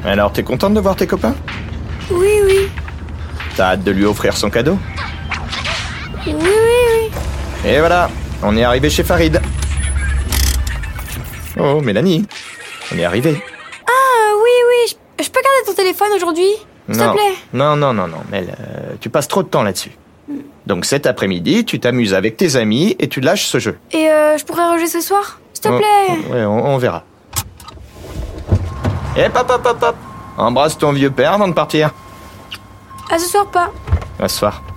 Alors, t'es contente de voir tes copains? Oui. T'as hâte de lui offrir son cadeau? Oui. Et voilà, on est arrivé chez Farid. Oh, Mélanie, on est arrivé. Ah, oui, je peux garder ton téléphone aujourd'hui? S'il te plaît. Non, Mel, tu passes trop de temps là-dessus. Donc cet après-midi, tu t'amuses avec tes amis et tu lâches ce jeu. Et je pourrais rejouer ce soir? S'il te plaît. Ouais, on verra. Et hop. Embrasse ton vieux père avant de partir. À ce soir, pas. À ce soir.